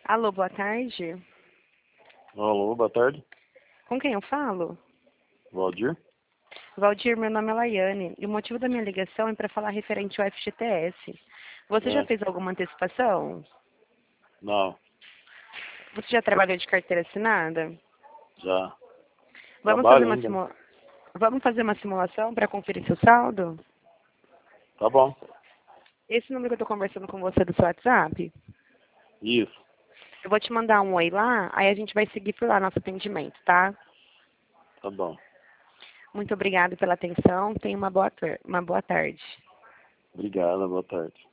Alô, boa tarde. Alô, boa tarde. Com quem eu falo? Valdir? Valdir, meu nome é Laiane e o motivo da minha ligação é para falar referente ao FGTS. Você já É, fez alguma antecipação? não, Você já trabalhou de carteira assinada? já. Vamos fazer Trabalho uma, ainda, né? Vamos fazer uma simulação para conferir seu saldo? Tá bom. Esse número que eu estou conversando com você é do seu WhatsApp? Isso, Eu vou te mandar um oi lá, aí a gente vai seguir por lá nosso atendimento, tá? tá bom. Muito obrigada pela atenção. Tenha uma boa tarde. Obrigado, boa tarde.